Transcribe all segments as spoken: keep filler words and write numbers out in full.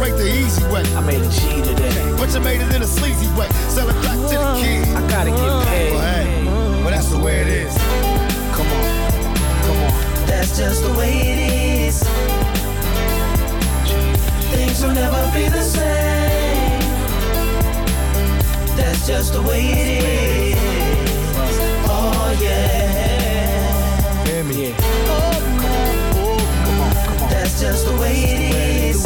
ain't the easy way. I made a G today. But you made it in a sleazy way. Sell it back to the kids. I gotta get paid. Well, hey, well, that's the way it is. Come on, come on. That's just the way it is. Things will never be the same. That's just the way it is. Oh yeah. Hear me? Yeah. Oh, come on, oh, come on, come on. That's just the way it is.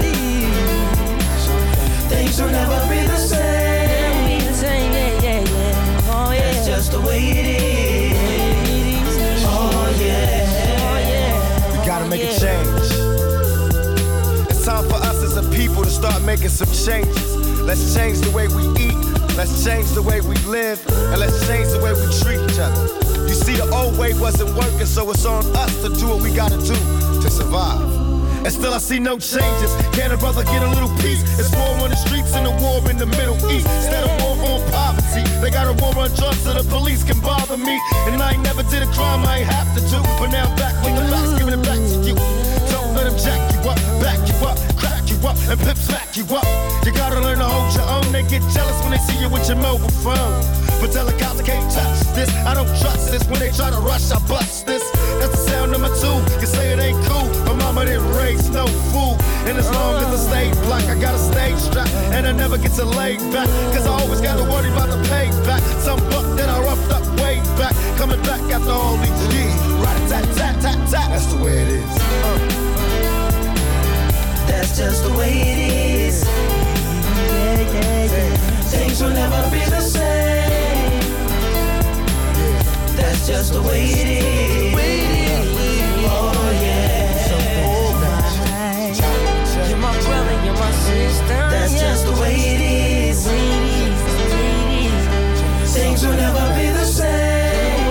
Things will never be the same. Yeah, yeah, yeah. Oh, yeah. That's just the way it is. Oh yeah. Oh, yeah. We gotta make yeah. a change. It's time for us as a people to start making some changes. Let's change the way we eat. Let's change the way we live. And let's change the way we treat each other. You see, the old way wasn't working, so it's on us to do what we gotta do to survive. And still I see no changes. Can a brother get a little peace? It's war on the streets and a war in the Middle East. Instead of war on poverty, they got a war on drugs so the police can bother me. And I ain't never did a crime I ain't have to do. But now I'm back with the facts, giving it back to you. Don't let them jack you up, back you up, crack you up, and pimp smack you up. You gotta learn to hold your own. They get jealous when they see you with your mobile phone. But tell the cops I can't touch this. I don't trust this. When they try to rush, I bust this. That's the sound number two. You say it ain't cool. My mama didn't raise no fool. And as long as I stay black, I got a stage strap. And I never get to lay back. Cause I always gotta worry about the payback. Some buck that I roughed up way back. Coming back after all these years. Rat-a-tat-tat-tat-tat. That's the way it is. Uh. That's just the way it is. Yeah, yeah, yeah. Things will never be the same. That's just the way it is. Oh yeah. You're my brother, you're my sister. That's yeah. just the way it is. Things will never be the same.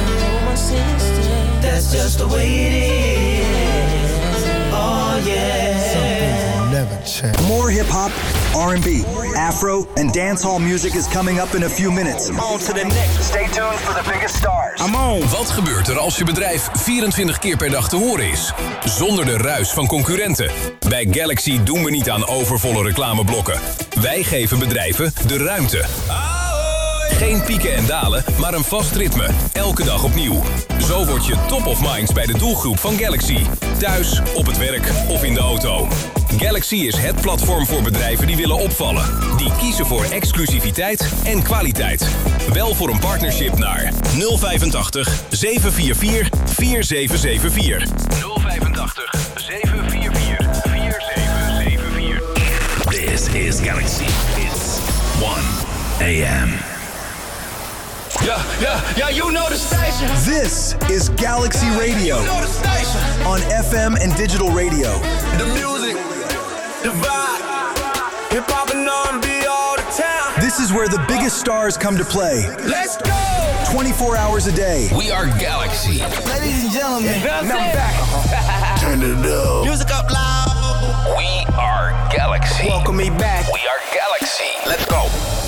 That's just the way it is. Oh yeah. Never change. More hip-hop, R and B, Afro, and dancehall music is coming up in a few minutes. On to the next. Stay tuned for the biggest stars. I'm on. Wat gebeurt er als je bedrijf vierentwintig keer per dag te horen is? Zonder de ruis van concurrenten. Bij Galaxy doen we niet aan overvolle reclameblokken. Wij geven bedrijven de ruimte. Geen pieken en dalen, maar een vast ritme. Elke dag opnieuw. Zo word je top of minds bij de doelgroep van Galaxy. Thuis, op het werk of in de auto. Galaxy is het platform voor bedrijven die willen opvallen. Die kiezen voor exclusiviteit en kwaliteit. Bel voor een partnership naar nul vijfentachtig, zeven vier vier, vier zeven zeven vier. nul vijfentachtig, zeven vier vier, vier zeven zeven vier. This is Galaxy. It's one a m Yeah, yeah, yeah, you know the station. This is Galaxy Radio. You know the station. On F M and digital radio. The music, the vibe, hip hop and R and B all the time. This is where the biggest stars come to play. Let's go. twenty-four hours a day. We are Galaxy. Ladies and gentlemen, That's now it. back. Turn it up. Music up loud. We are Galaxy. Welcome me back. We are Galaxy. Let's go.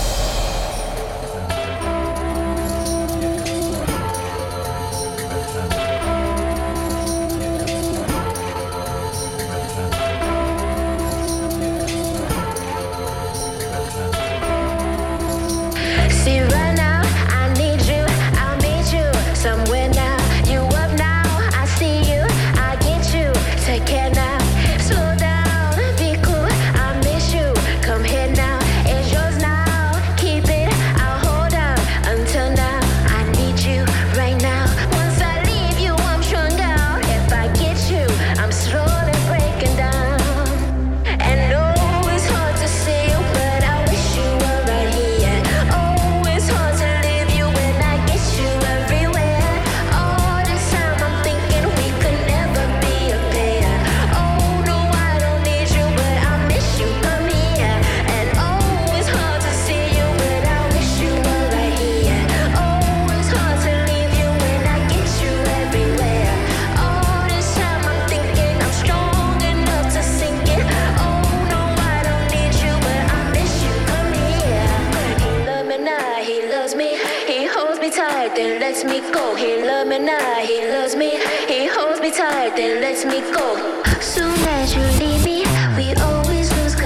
See right now, I need you, I'll meet you somewhere now. You up now, I see you, I get you. Take care now, slow down, be cool, I miss you. Come here now, it's yours now. Keep it, I'll hold on until now. I need you right now. Once I leave you, I'm strung out. If I get you, I'm slowly breaking down. And no, it's hard to see you, but I wish you were right here. Oh, it's hard to leave you when I get you everywhere. All this time I'm thinking we could never be a pair. Oh, no, I don't need you, but I miss you, come here. And oh, it's hard to see you, but I wish you were right here. Oh, it's hard to leave you when I get you everywhere. All this time I'm thinking I'm strong enough to sink it. Oh, no, I don't need you, but I miss you, come here. He love me now, he loves me. He holds me tight, then lets me go. He love me now, he loves me. He holds me tight, then lets me go. Soon as you leave me, we always lose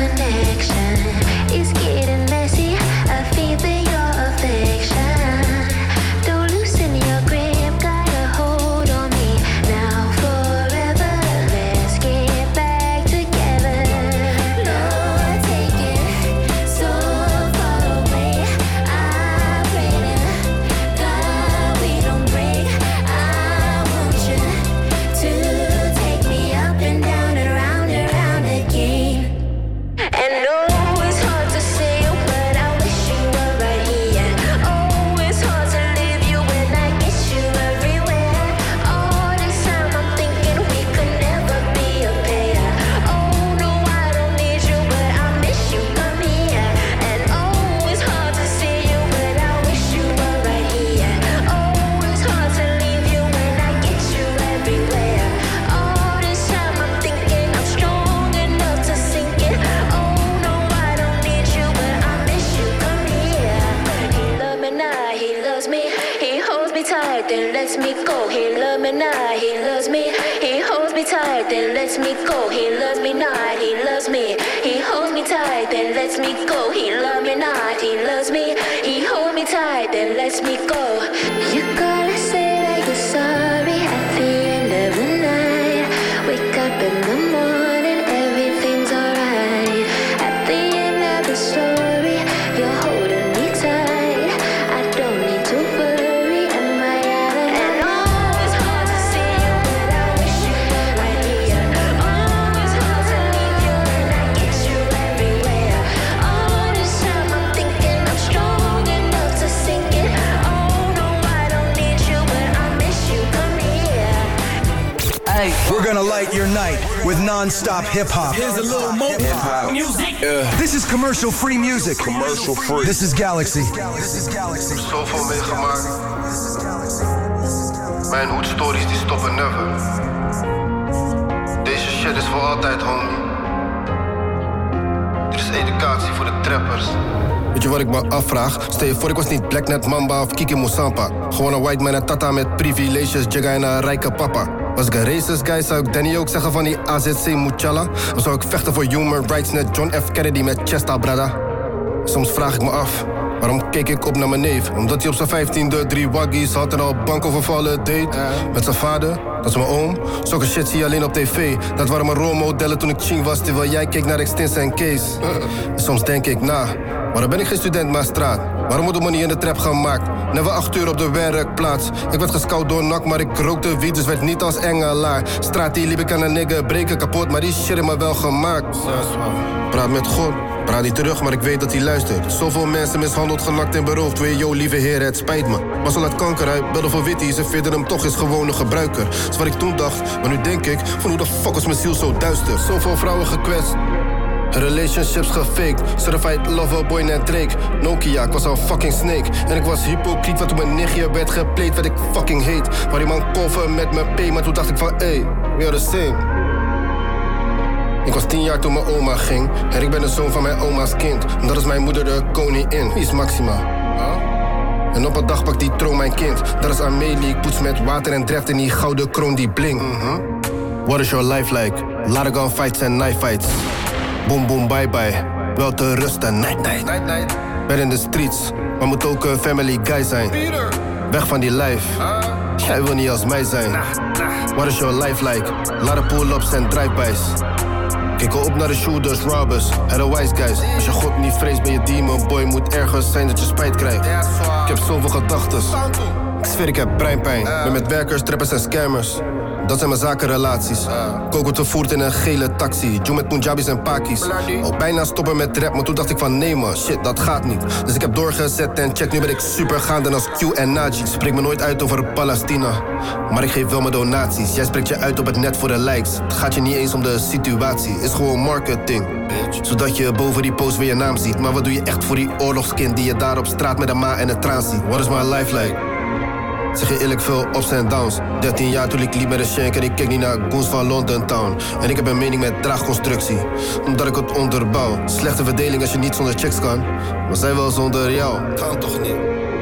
lets me go. He loves me not, he loves me. He holds me tight, then lets me go. He loves me not, he loves me. He holds me tight, then lets me go. He loves me not, he loves me. He holds me tight, then lets me go. You gotta say that you're sorry at the end of the night. Wake up in the morning, everything's alright. At the end of the story, you're holding me tight. I don't need to worry, am I out of and oh, it's hard to see you, but I wish you were right here. Oh, it's hard to leave you, and I get you everywhere. All this time I'm thinking I'm strong enough to sink it. Oh no, I don't need you, but I miss you. Come here. Hey, We're gonna light your night with non-stop hip-hop. Here's a little more hip-hop music. This is commercial-free music. Commercial free. This is Galaxy. Zoveel meegemaakt. Mijn hoedstories die stoppen never. Deze shit is voor altijd, homie. Dit is educatie voor de trappers. Weet je wat ik me afvraag? Stel je voor ik was niet Black Net Mamba of Kiki Moussampa. Gewoon een white man en tata met privileges, jigga en een rijke papa. Was ik een racist guy, zou ik Danny ook zeggen van die A Z C Muchala? Of zou ik vechten voor human rights net John F. Kennedy met Chesta Brada? Soms vraag ik me af, waarom keek ik op naar mijn neef? Omdat hij op zijn vijftiende drie waggies had en al bankovervallen deed. Met zijn vader, dat is mijn oom. Zulke shit zie je alleen op tv. Dat waren mijn rolmodellen toen ik ching was, terwijl jij keek naar Extins en Kees. En soms denk ik na, waarom ben ik geen student maar straat? Waarom wordt de money in de trap gemaakt? Never acht uur op de werkplaats. Ik werd gescout door Nak, maar ik rookte wiet, dus werd niet als engelaar. Straat die liep ik aan een nigger, breken kapot, maar die shit in me wel gemaakt. Praat met God, praat niet terug, maar ik weet dat hij luistert. Zoveel mensen mishandeld, genakt en beroofd. Weet je, yo, lieve heer, het spijt me. Was al uit kanker, hij belde voor Witty, ze veerden hem toch is gewoon een gebruiker. Dat is wat ik toen dacht, maar nu denk ik, van hoe de fuck was mijn ziel zo duister? Zoveel vrouwen gekwetst. Relationships gefaked, certified loverboy net Drake. Nokia, ik was een fucking snake. En ik was hypocriet, want toen mijn nichtje werd gepleed, werd ik fucking hate. Waar die man koffer met mijn P, maar toen dacht ik van, ey, we are the same. Ik was tien jaar toen mijn oma ging, en ik ben de zoon van mijn oma's kind. En dat is mijn moeder de koningin, wie is Maxima? Huh? En op een dag pakt die troon mijn kind. Dat is Amelie, ik poets met water en drecht in die gouden kroon die blinkt. Mm-hmm. What is your life like? Lot of gun fights en knife fights. Boom boom bye bye, wel te rusten, night night, night, night. Ben in de streets, maar moet ook een family guy zijn. Weg van die life, jij wil niet als mij zijn. What is your life like? Lot of pull-ups en drive-bys. Kijk op naar de shooters, robbers, en de wise guys. Als je God niet vreest, ben je demon boy. Moet ergens zijn dat je spijt krijgt. Ik heb zoveel gedachtes, ik zweer ik heb breinpijn. Ben met werkers, trappers en scammers. Dat zijn mijn zakenrelaties. Coco te voert in een gele taxi. Joe met Punjabis en Pakis. Al bijna stoppen met rap, maar toen dacht ik van nee man, shit, dat gaat niet. Dus ik heb doorgezet en check, nu ben ik super gaande als Q en Najee. Spreek me nooit uit over Palestina, maar ik geef wel mijn donaties. Jij spreekt je uit op het net voor de likes. Het gaat je niet eens om de situatie, is gewoon marketing. Zodat je boven die post weer je naam ziet. Maar wat doe je echt voor die oorlogskind die je daar op straat met een ma en een traan ziet? What is my life like? Zeg je eerlijk, veel ups en downs. dertien jaar toen ik liep met een shank en ik keek niet naar goons van London Town. En ik heb een mening met draagconstructie, omdat ik het onderbouw. Slechte verdeling als je niet zonder checks kan, maar zij wel zonder jou. Kan toch niet?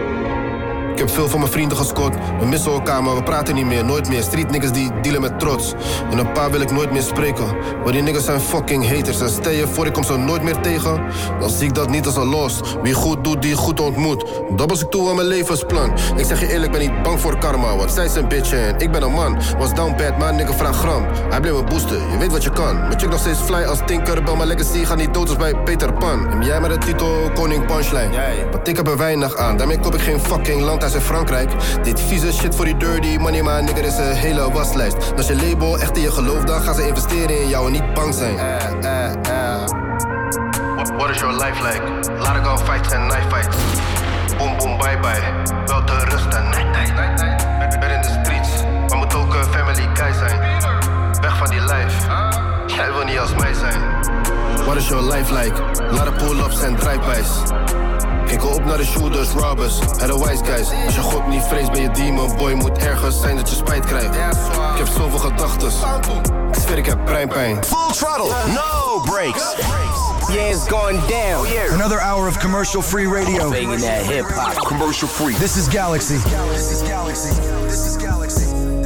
Ik heb veel van mijn vrienden gescoord. We missen elkaar, maar we praten niet meer, nooit meer. Street niggas die dealen met trots. En een paar wil ik nooit meer spreken, maar die niggas zijn fucking haters. En stel je voor ik kom ze nooit meer tegen, dan zie ik dat niet als een los. Wie goed doet, die goed ontmoet. Dat was ik toe aan mijn levensplan. Ik zeg je eerlijk, ben niet bang voor karma, want zij zijn bitch en ik ben een man. Was down bad, maar nigga vraag gram. Hij bleef me boosten, je weet wat je kan. Maar check nog steeds fly als Tinkerbell. Mijn legacy gaat niet dood als bij Peter Pan. En jij met de titel Koning Punchline, want ik heb er weinig aan. Daarmee koop ik geen fucking land uit Frankrijk. Dit vieze shit voor die dirty money, maar nigger is een hele waslijst. Als je label echt in je gelooft, dan gaan ze investeren in jou en niet bang zijn. Uh, uh, uh. What, what is your life like? Lot of gun fights en knife fights. Boom boom bye bye, wel te rusten, night night, night, night. Ben in de streets, maar moet ook een family guy zijn. Weg van die life, jij wil niet als mij zijn. What is your life like? Lot of pull-ups en drive-bys. Kijk op naar de shooters, robbers, en de wise guys. Als je God niet vreest, ben je demon boy. Moet ergens zijn dat je spijt krijgt. Ik heb zoveel gedachtes, ik zweer ik heb breinpijn. Full throttle, no brakes. Yeah, it's going down. Another hour of commercial-free radio. Banging that hip-hop. Commercial-free. This is Galaxy. This is Galaxy. This is Galaxy.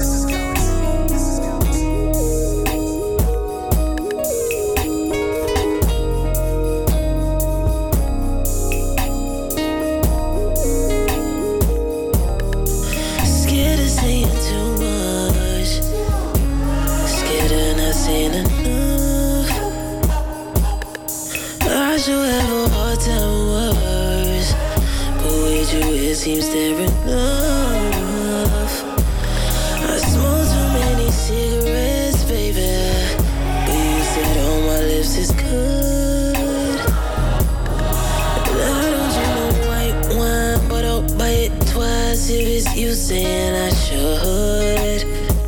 Seems there enough. I smoke too many cigarettes, baby, but you said on my lips is good. And I don't drink no white wine, but I'll buy it twice if it's you saying I should.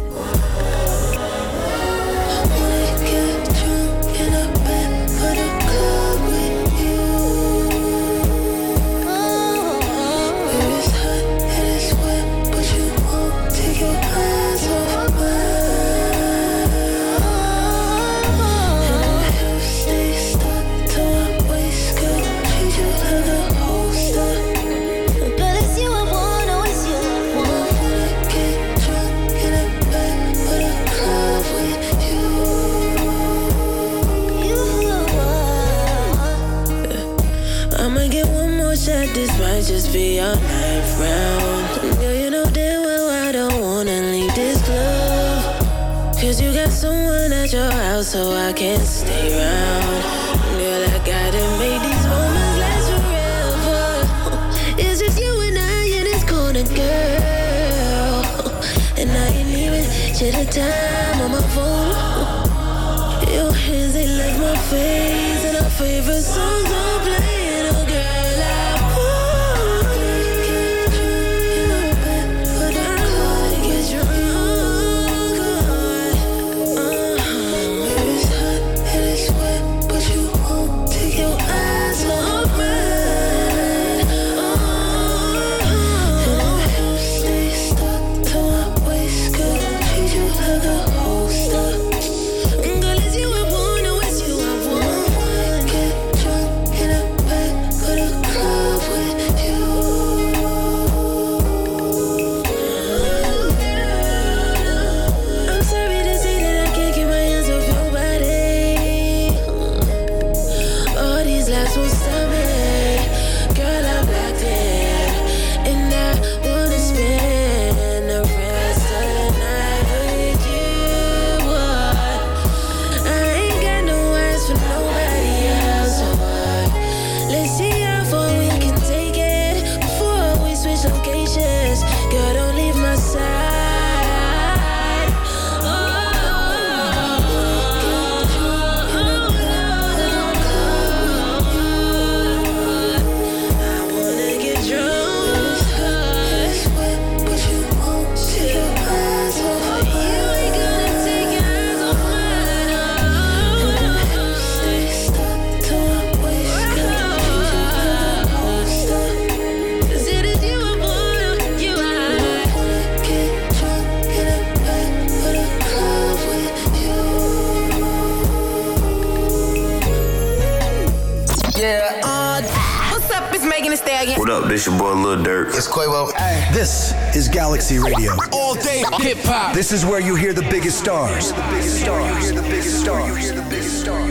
I wanna get drunk in a bed for the club with you. This might just be our ninth round. Girl, you know damn well I don't wanna leave this club, cause you got someone at your house, so I can't stay around. Girl, I gotta make these moments last forever. It's just you and I in this corner, girl, and I ain't even share the time on my phone. Your hands, they left my face, and our favorite songs are playing, oh girl. What up, this your boy Lil Durk. It's Quavo. Hey. This is Galaxy Radio. All day hip hop. This is where you hear the biggest stars. The biggest stars. The biggest stars. The biggest stars.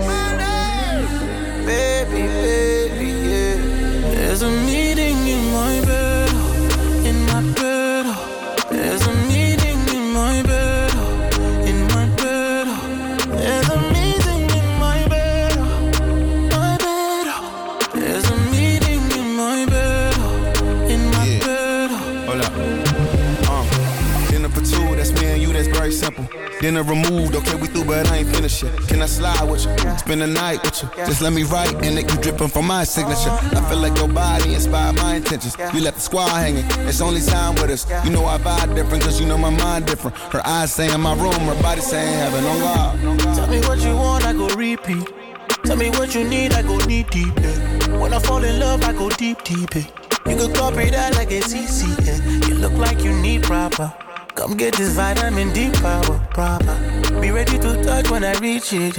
Baby, baby, yeah. There's a meeting in my bed, in my bed. There's a meeting in my bed, in my bed. There's a meeting in my bed, my bed. There's a meeting in my bed, in my yeah. bed. Hold up. Uh, dinner for two, that's me and you, that's very simple. Dinner removed, okay, we through, but I ain't finished yet. Can I slide with you? Spend the night with you. Just let me write and let you dripping from my signature. I feel like your body inspired my intentions. You left the squad hanging, it's only time with us. You know I vibe different, cause you know my mind different. Her eyes say in my room, her body saying heaven on God. Tell me what you want, I go repeat. Tell me what you need, I go knee deep. Yeah. When I fall in love, I go deep, deep. Yeah. You could copy that like it's easy. Yeah. You look like you need proper. Come get this vitamin D power, proper. Be ready to touch when I reach it, yeah.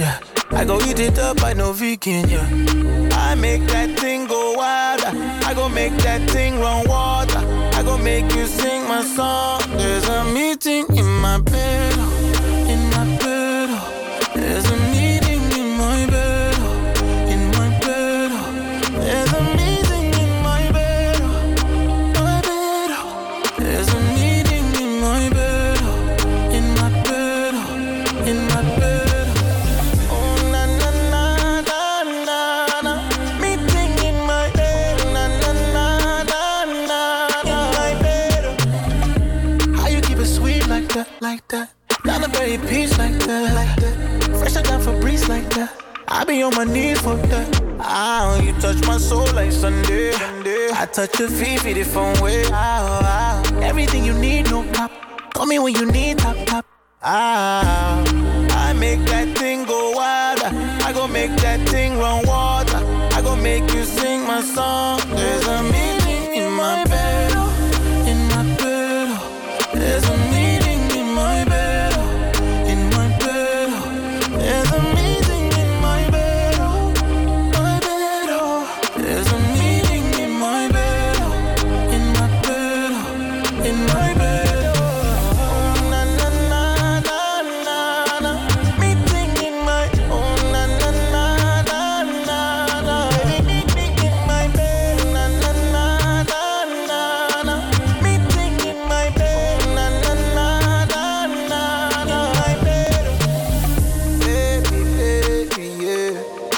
I go eat it up, I know vegan, yeah. I make that thing go wilder. I go make that thing run water. I go make you sing my song. There's a meeting in my bed, in my bed. There's a meeting in my bed, in my bed. There's a meeting in my bed, my bed. There's a meeting in my bed, in my bed, in my bed. Oh na na na na na na. Meeting in my bed, na na na na na. In my bed. How you keep it sweet like that, like that? Not a very peace like that, like that. Fresher than Febreze like that. I be on my knees for that. Ah, you touch my soul like Sunday. Sunday. I touch your feet, feet different way. Ah, ah. Everything you need, no pop. Call me when you need top, top. Ah, I make that thing go wilder. I go make that thing run water. I go make you sing my song. There's a meeting in my bed, in my bed. There's a meeting in my bed, in my bed. There's a meeting in my bed, my bed. There's a meeting in my bed, in my bed, in my bed. Oh na na na na na na. Meeting in my, oh na na na na na na. Meeting in my bed, na na na na na na. Meeting in my bed, na na na na na na. My bed, baby, baby, yeah.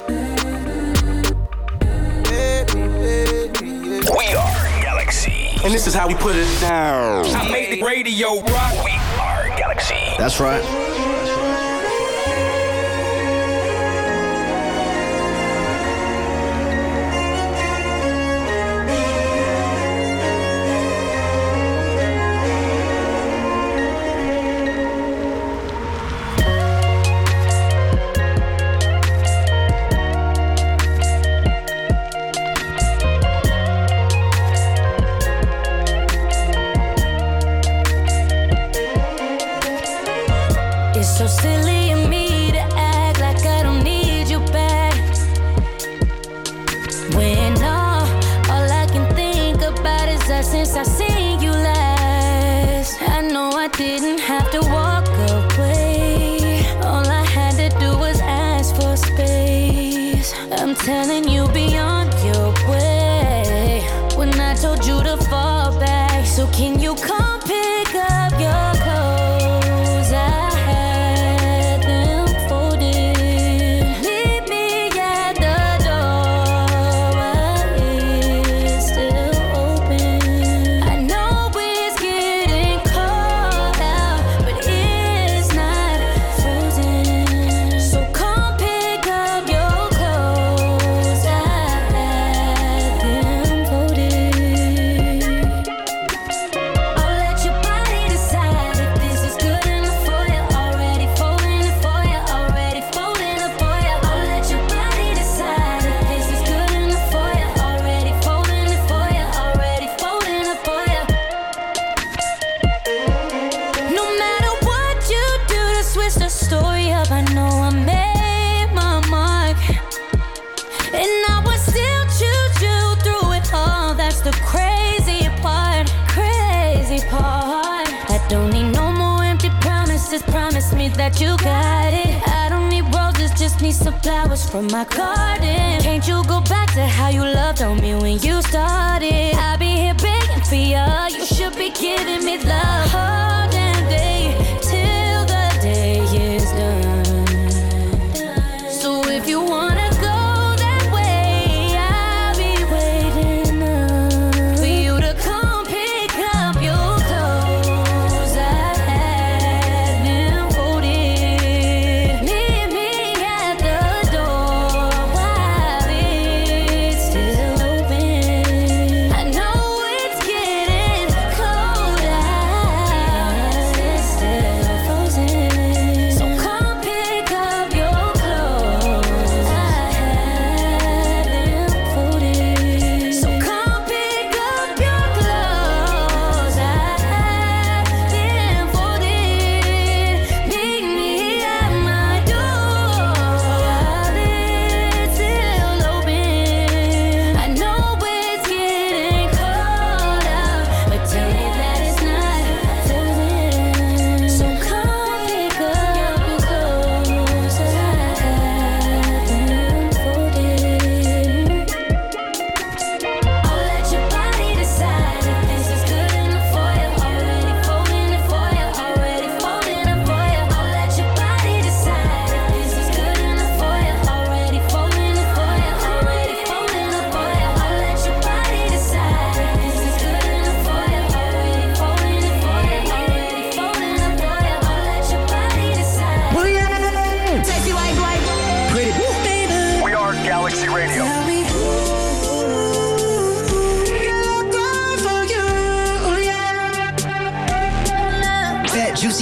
Baby, baby, yeah. We are Galaxy. And this is how we put it down. I made the radio rock. We are Galaxy. That's right. It's so silly of me to act like I don't need you back. When all, all I can think about is that since I seen you last. I know I didn't have to walk away. All I had to do was ask for space. I'm telling you, be on your way. When I told you to fall back, so can you come pick up your clothes? I had them folded. Leave me at the door while it's still open. I know it's getting cold out, but it's not frozen. So come pick up your clothes. I had them folded. I'll let your body decide if this is good enough for you. Already folding it for you. Already folding it for you. I'll let your body decide if this is good enough for you. Already folding it for you. Already folding it for you. No matter what you do to switch the story up, I know I made my mark. And I would still choose you through it all. That's the crazy part, crazy part. I don't need no more empty promises. Promise me that you got it. I don't need roses, just need some flowers from my garden. Can't you go back to how you loved on me when you started? I'll be here begging for you. You should be giving me love all damn day till the day is done. So if you wanna go that way, I'll be waiting up for you to come pick up your clothes. I had them folded. Meet me at the door while it's still open. I know it's getting cold out, it's still frozen. So come pick up your clothes. I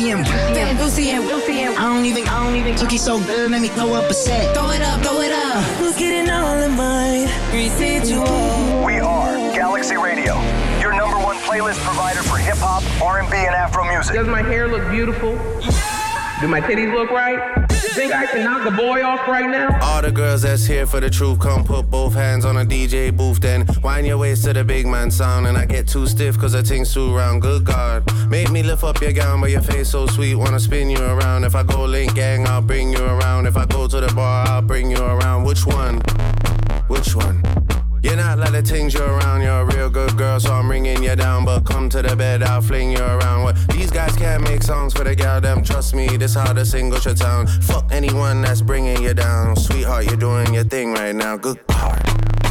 Lucy and Lucy and Lucy and I don't even, I don't even cookie so good. Let me throw up a set. Throw it up, throw it up. Who's getting all of mine? Residual. We are Galaxy Radio, your number one playlist provider for hip hop, R and B, and Afro music. Does my hair look beautiful? Do my titties look right? Think I can knock a boy off right now? All the girls that's here for the truth, come put both hands on a D J booth, then wind your waist to the big man sound. And I get too stiff cause the thing's too round. Good God, make me lift up your gown, but your face so sweet, wanna spin you around. If I go link gang, I'll bring you around. If I go to the bar, I'll bring you around. Which one? Which one? You're not like the things you're around. You're a real good girl, so I'm ringing you down. But come to the bed, I'll fling you around. What? These guys can't make songs for the gal, them. Trust me, this how the single should sound. Fuck anyone that's bringing you down. Sweetheart, you're doing your thing right now. Good God.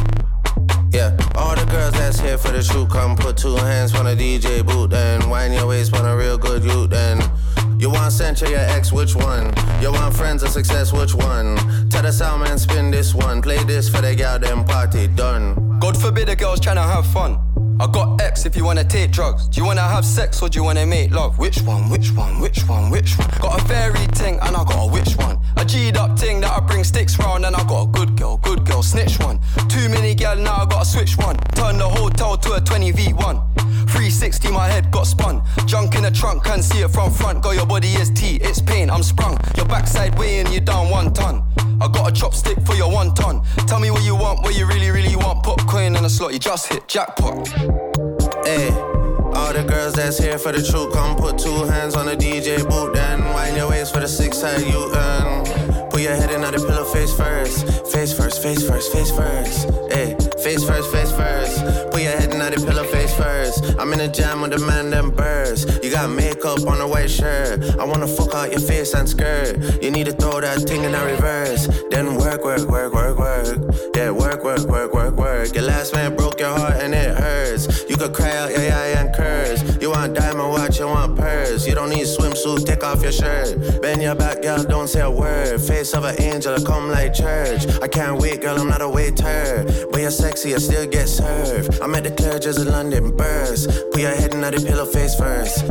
Yeah, all the girls that's here for the shoot, come put two hands on a D J boot, then wind your waist on a real good youth, then you want Sancho, your ex, which one? You want friends of success, which one? Tell the sound man, spin this one. Play this for the gal, then party done. God forbid a girl's trying to have fun. I got X if you wanna take drugs. Do you wanna have sex or do you wanna make love? Which one, which one, which one, which one? Got a fairy ting and I got a which one? A G'd up ting that I bring sticks round and I got a good girl, good girl, snitch one. Too many gal now I gotta switch one. Turn the hotel to a twenty V one. three sixty my head got spun. Junk in the trunk, can't see it from front. Girl, your body is T, it's pain, I'm sprung. Your backside weighing you down one ton. I got a chopstick for your one ton. Tell me what you want, what you really, really want. Put coin in a slot, you just hit jackpot. Hey, all the girls that's here for the truth, come put two hands on the D J boot, then wind your waist for the six side you earn. Put your head in on the pillow face first. Face first, face first, face first. Hey, face first, face first. Put your head in on the pillow face first. I'm in a jam with the man, them birds. You got makeup on a white shirt. I wanna fuck out your face and skirt. You need to throw that thing in a reverse. Then work, work, work, work, work. Yeah, work, work, work, work, work. Your last man broke your heart and it hurts. You could cry out your eye and curse. You want diamond watch, you want purse. You don't need swimsuit, take off your shirt. Bend your back, girl, don't say a word. Face of an angel, come like church. I can't wait, girl, I'm not a waiter. But you're sexy, I still get served. I'm at the Claire, just a London burst. Put your head in the pillow face first.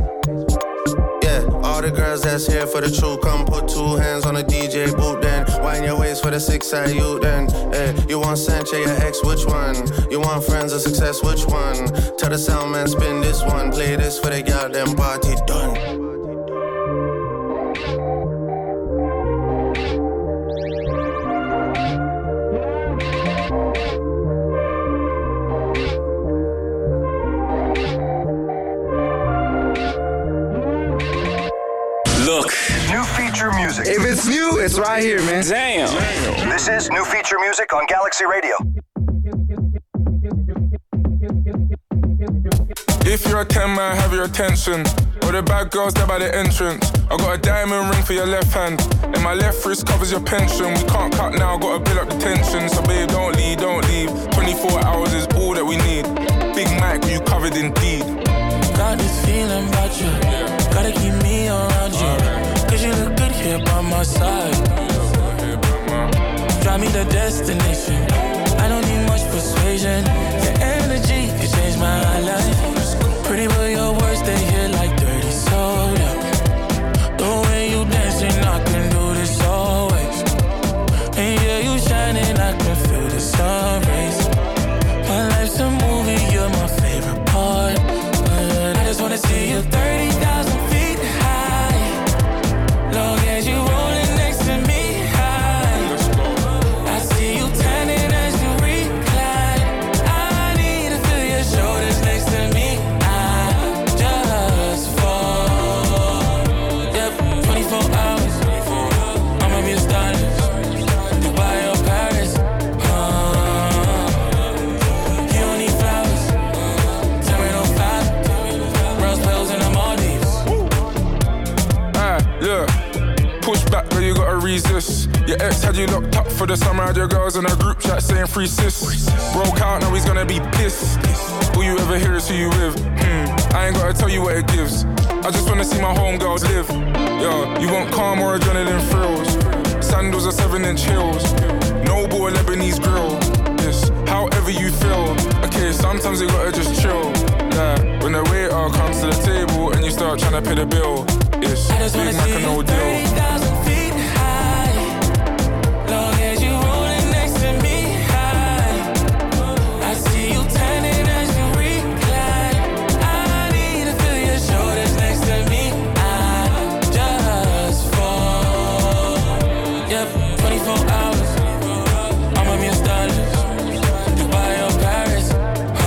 Yeah, all the girls that's here for the truth, come put two hands on the D J boot, then wind your waist for the six side you, then hey, you want Sancho, your ex, which one? You want friends of success, which one? Tell the sound man, spin this one. Play this for the gal, then party done. Look. New feature music. If it's new, it's right here, man. Damn. Damn. This is new feature music on Galaxy Radio. If you're a ten man, have your attention. All the bad girls there by the entrance. I got a diamond ring for your left hand, and my left wrist covers your pension. We can't cut now, gotta build up the tension. So babe, don't leave, don't leave. twenty-four hours is all that we need. Big Mike, you covered in deed. Got this feeling about you, gotta keep me around you, cause you look good here by my side. Drive me to destination, I don't need much persuasion. Your energy could change my life. Pretty but your words, they hit like dirty soda. The way you dancing, I can do this always. And yeah, you shining, I can feel the sun rays. My life's a movie, you're my favorite part. I just wanna see you thirty thousand feet high. Long as you rolling next to me high. I see you tanning as you recline. I need to feel your shoulders next to me. I just fall. Yep, twenty-four hours. I'ma be a stylist. Dubai or Paris. Uh, you don't need flowers. Tell me no flowers. Look, push back, but you gotta resist. Your ex had you locked up for the summer. Had your girls in a group chat saying free sis. Broke out, now he's gonna be pissed. All you ever hear is who you with. Hmm, I ain't gotta tell you what it gives. I just wanna see my homegirls live. Yo, you want calm or adrenaline thrills? Sandals or seven inch heels. Noble or Lebanese grill. Yes, however you feel. Okay, sometimes you gotta just chill. Yeah, when the waiter comes to the table and you start trying to pay the bill. It's I just wanna Big Mac see and no you deal. thirty thousand feet high. Long as you rolling next to me high. I see you turning as you recline. I need to feel your shoulders next to me. I just fall. Yep, twenty-four hours. I'm a mere stylist. Dubai or Paris. Uh,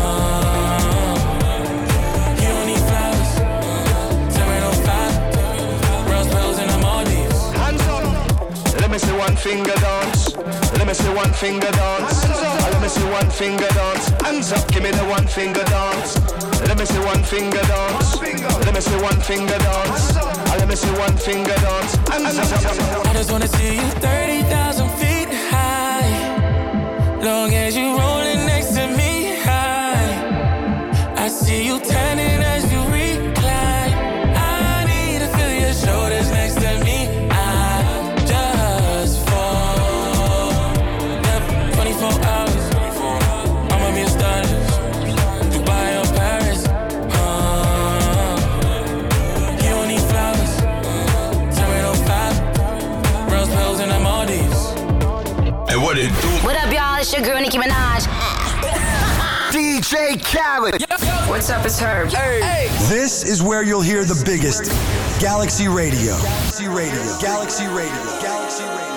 you don't need flowers. seven oh five. Rose petals in the Maldives. Hands up. Let me see one finger dance. Let me see one finger dance. Let me see one finger dance. Hands up, give me the one finger dance. Let me see one finger dance. Let me see one finger dance. Let me see one finger dance. Hands up. I just wanna see you thirty thousand feet high. Long as you rolling next to me high. I see you turning as you recline. I need to feel your shoulders next to me. I just fall. Yep, twenty-four hours. I'm a mere stylist. Dubai or Paris. Uh, you don't need flowers. seven oh five. Rose petals in the Maldives. And what it do? What up, y'all? It's your girl, Nicki Minaj. D J Khaled. What's up? It's Herb. Hey. This is where you'll hear the biggest. Galaxy Radio. Galaxy Radio. Galaxy Radio. Galaxy Radio.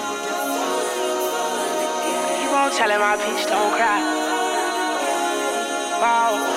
You won't tell him my peach don't cry. Wow.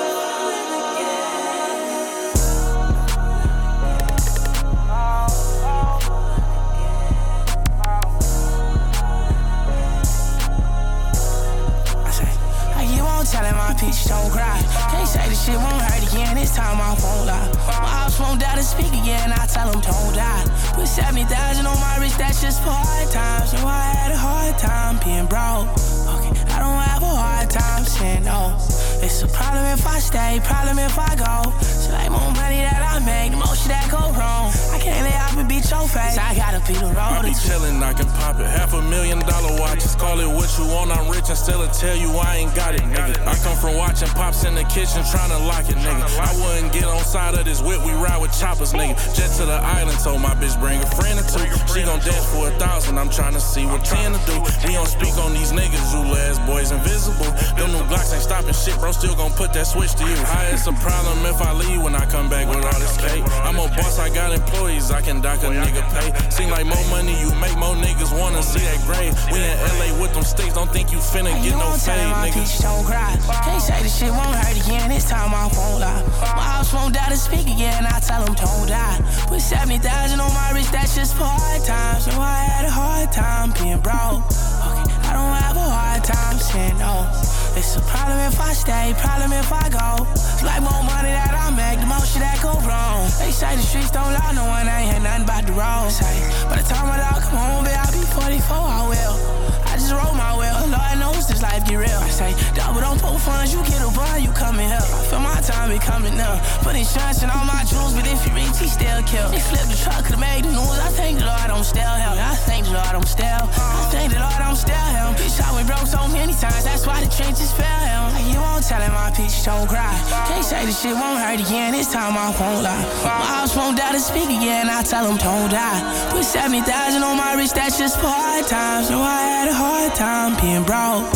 Telling my peach don't cry. Can't say the shit won't hurt again. This time I won't lie. My house won't die to speak again. I tell them don't die. Put seventy thousand on my wrist. That's just for hard times. So I had a hard time being broke. Okay, I don't have a hard time saying no. It's a problem if I stay, problem if I go. So like more money that I make, the most shit that go wrong. I can't lay up and beat your face. I gotta be the road. I be chillin', I can pop it. Half a million dollar watches. Call it what you want. I'm rich and still tell you I ain't got it, nigga. I come from watching pops in the kitchen tryna lock it, nigga. I wouldn't get on side of this whip. We ride with choppers, nigga. Jet to the island, told my bitch bring a friend or two. She gon' dance for a thousand. I'm tryna see what ten to do. We don't speak on these niggas. You last boys invisible. Them new Glocks ain't stopping shit, bro. Still gon' put that switch to you. How it's a problem if I leave when I come back with all this cake. I'm a boss, I got employees, I can dock a nigga pay. Seem like more money you make, more niggas wanna see that grade. We in L A with them sticks, don't think you finna get no fade, nigga. Don't cry. Can't say the shit won't hurt again. This time I won't lie. My house won't die to speak again. I tell them don't die. Put seventy thousand on my wrist. That's just for hard times. So I had a hard time being broke. Okay, I don't have a hard time saying no. It's a problem if I stay, problem if I go. It's like more money that I make, the most shit that go wrong. They say the streets don't lie, no one ain't heard nothing about the road. Say, by the time my dog come home, baby, I'll be forty-four, I will. I just roll my will, Lord knows this life get real. I say, double don't poke funds, you get a bond, you coming here. I feel my time be coming up. Put insurance in all my jewels, but if you reach, he still kill. They flip the truck, could've made the news. I thank the Lord I'm still here. I thank the Lord I'm still. I thank the Lord I'm still here. Bitch, I went broke so many times, that's why the trenches fell him. Like you won't tell him my peach don't cry. Can't say the shit won't hurt again. This time I won't lie. My house won't die to speak again. I tell him don't die. Put seventy thousand on my wrist. That's just for hard times. So I had a hard time being broke.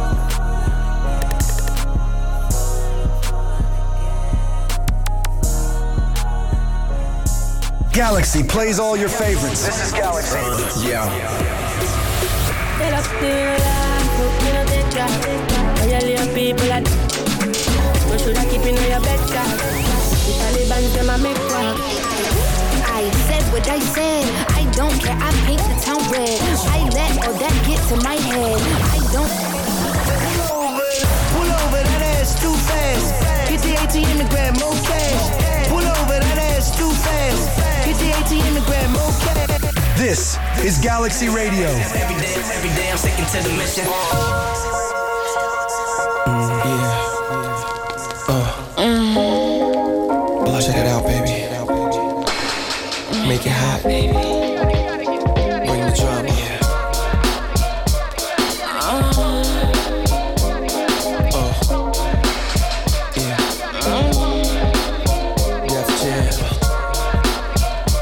Galaxy plays all your favorites. This is Galaxy. Uh, yeah. People at we should have keep in your bed, the Taliban them a make work. I said what I said. I don't care. I paint the town red. I let all that get to my head. I don't. Pull over that ass too fast. Get the A T M to grab more cash. Pull over that ass too fast. Get the A T M to grab more cash. This is Galaxy Radio. Every day, every day I'm sticking to the mission. Mm, yeah. Uh. Mm. Well, check it out, baby. Make it hot, baby. Bring the drama. Uh. Oh. Yeah. Def Jam.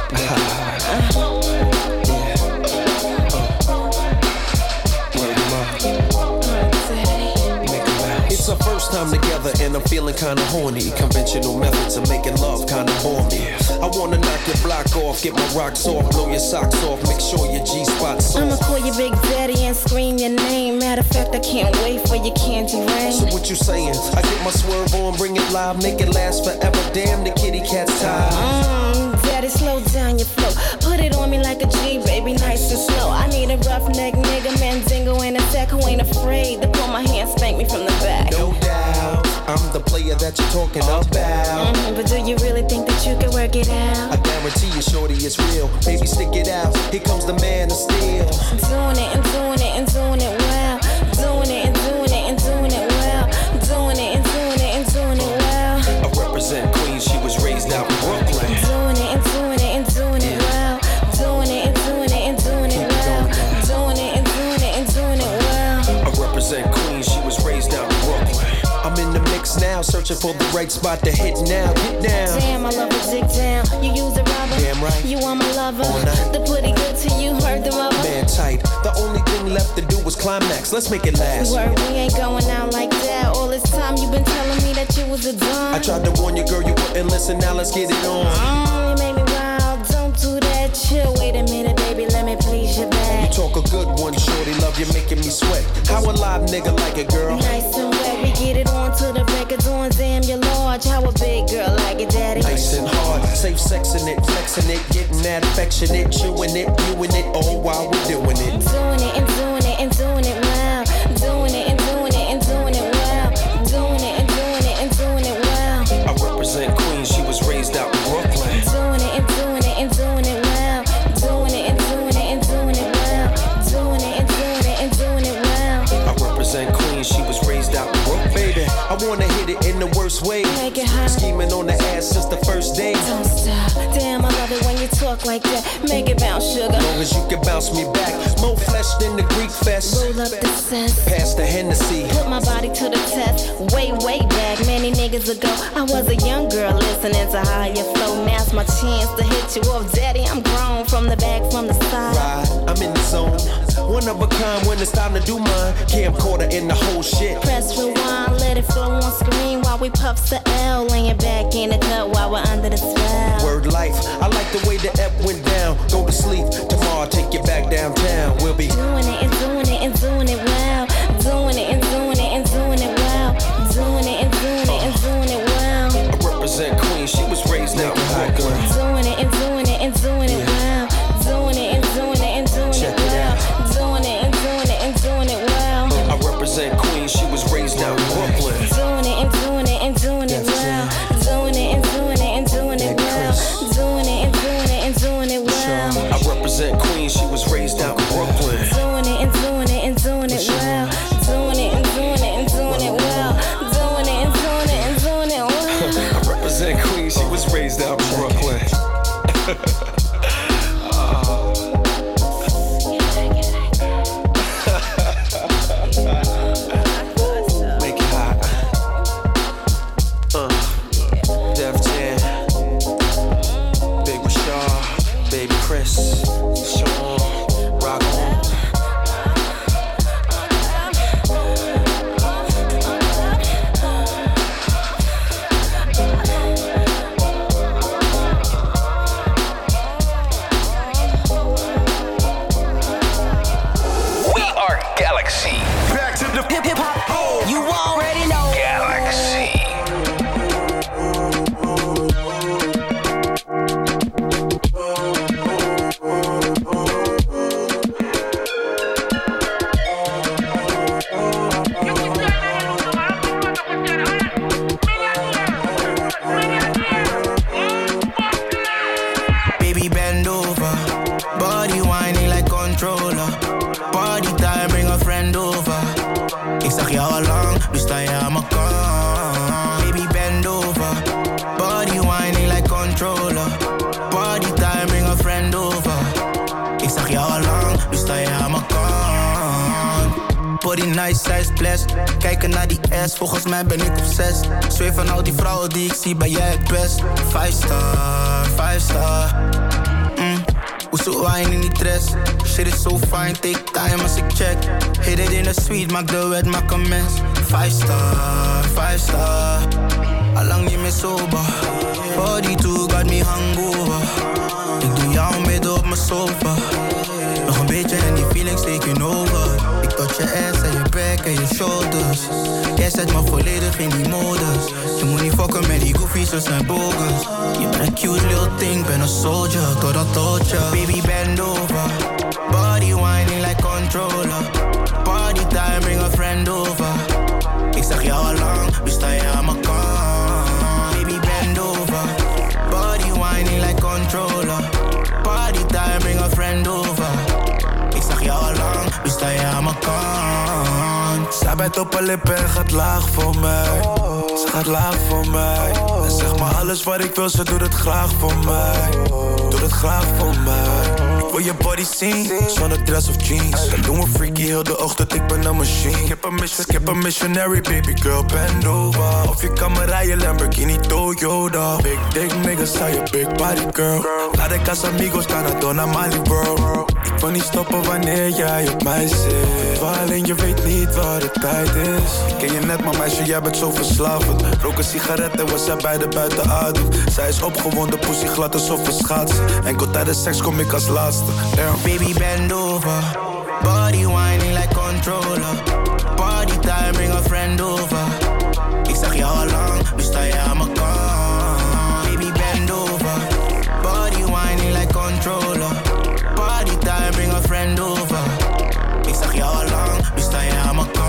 First time together and I'm feeling kinda horny. Conventional methods of making love kinda bore me. I wanna knock your block off, get my rocks off, blow your socks off, make sure your G-spot's off. I'ma call you Big Daddy and scream your name. Matter of fact, I can't wait for your candy rain. So what you saying? I get my swerve on, bring it live, make it last forever. Damn, the kitty cat's tired. Mmm, Daddy, slow down your flow. Put it on me like a G, baby, nice and slow. I need a roughneck nigga, Mandingo in a sack who ain't afraid to pull my hand, spank me from the back. No doubt, I'm the player that you're talking about. Mm-hmm, but do you really think that you can work it out? I guarantee you, shorty, it's real. Baby, stick it out. Here comes the man of steel. I'm doing it and doing it and doing it well. Doing it and doing it and doing it well. Doing it and doing it and doing it well. I represent Queens. She was raised out in Brooklyn. Doing it and doing it and doing it well. Doing it and doing it and doing it well. Doing it and doing it and doing it well. I represent Queens. She was raised out in Brooklyn. I'm in the mix now, searching for the right spot to hit now. Get down. Damn, I love a dick down. You use a rubber. Damn right. You are my lover. The pretty good to you, heard the rubber. Man tight. The only thing left to do was climax. Let's make it last. Word, we ain't going out like that. All this time you been telling me that you was a dumb. I tried to warn you, girl, you wouldn't listen. Now let's get it on. Mm, you made me wild. Don't do that. Chill. Wait a minute, baby. Let me please your back. You talk a good one, shorty. Love you making me sweat. How a live nigga like it, girl? Nice and wet. We get it on to the record on. Damn, you're large. How a big girl like it, daddy? Nice and hard. Safe sexing it, flexing it, getting that affectionate, chewing it, viewing it, all while we're doing it. Doing it and doing it and doing it well. Doing it and doing it and doing it well. Doing it and doing it and doing it well. I represent Queens. She was raised out in Brooklyn. Doing it and doing it and doing it well. Doing it and doing it and doing it well. Doing it and doing it and doing it well. I represent Queens. She was raised out in Brooklyn. Baby, I wanna hit it in the worst way. Make it hot. Scheming on the ass since the first day. Don't stop. Damn, I love it when you talk like that. Make it bounce, sugar. Long as you can bounce me back. More flesh than the Greek fest. Roll up the cess. Pass the Hennessy. Put my body to the test. Way, way back, many niggas ago. I was a young girl listening to higher flow. Now's my chance to hit you off, daddy. I'm grown from the back, from the side. Right, I'm in the zone. One of a kind when it's time to do mine. Camcorder in the whole shit. Press rewind, let it flow on screen while we puffs the L. Laying back in the cut while we're under the spell. Word life, I like the way the F went down. Go to sleep, tomorrow I'll take you back downtown. We'll be doing it and doing it and doing it well. Doing it and doing it and doing it well. Doing it and doing it and doing it well. I represent Queens, she was raised out in Brooklyn. Doing it and doing it and doing it well. Doing it and doing it and doing it well. Doing it and doing it and doing it well. I represent Queens, she was raised out in Brooklyn. Doing it and doing it and doing it well. Doing it and doing it and doing it well. Doing it and doing it and doing it well. I represent Queens, she was raised out in Brooklyn. Doing it and doing it and doing it well. Doing it and doing it and doing it well. Doing it and doing it and doing it well. I represent Queens, she was raised out in Brooklyn. Kijken naar die ass, volgens mij ben ik obsessed. Zweef van al die vrouwen die ik zie, ben jij het best. Five star, five star. Mm. Hoe zo wine in die dress? Shit is so fine, take time als ik check. Hit it in the suite, maak de wet, maak een mess. Five star, five star. Allang niet meer sober. forty-two got me hangover. Ik doe jou midden op mijn sofa. Nog een beetje en die feelings taking over. Ik touch je ass en je back en je shoulders. Jij zet me volledig in die modus. Je moet niet fokken met die goofies, ze zijn bogus. Je bent een cute little thing, ben een soldier. Tot dat tootje, baby bend over. Body whining like controller. Party time, bring a friend over. Ik zag je al lang, nu sta je aan mijn kant. Baby bend over. Body whining like controller. Party time, bring a friend over. Ik zag je al lang, nu sta je aan mijn kant. Zij bijt op haar lippen en gaat laag voor mij. Ze gaat laag voor mij. En zeg maar alles wat ik wil, ze doet het graag voor mij. Doet het graag voor mij. Ik wil je body zien, zonder dress of jeans. Dan doen we freaky heel de ochtend, ik ben een machine. Ik heb een mission, ik heb een missionary, baby girl, bend over. Of je kan me rijden, Lamborghini, Toyota. Big dick niggas, zijn je big body girl. La de Casamigos, Canadona, Mali world. Ik wil niet stoppen wanneer jij op mij zit. Maar alleen je weet niet wat de tijd is. Ik ken je net, maar meisje, jij bent zo verslavend. Rook een sigaret en we zijn beide buiten adem. Zij is opgewonden, pussy glad alsof we schaatsen. Enkel tijdens seks kom ik als laatste. Yeah. Baby bend over. Body whining like controller. Party time, bring a friend over. Ik zag je al lang, nu sta je aan mijn kant. Baby bend over. Body whining like controller. Party time, bring a friend over. Ik zag je al lang, nu sta je aan mijn kant.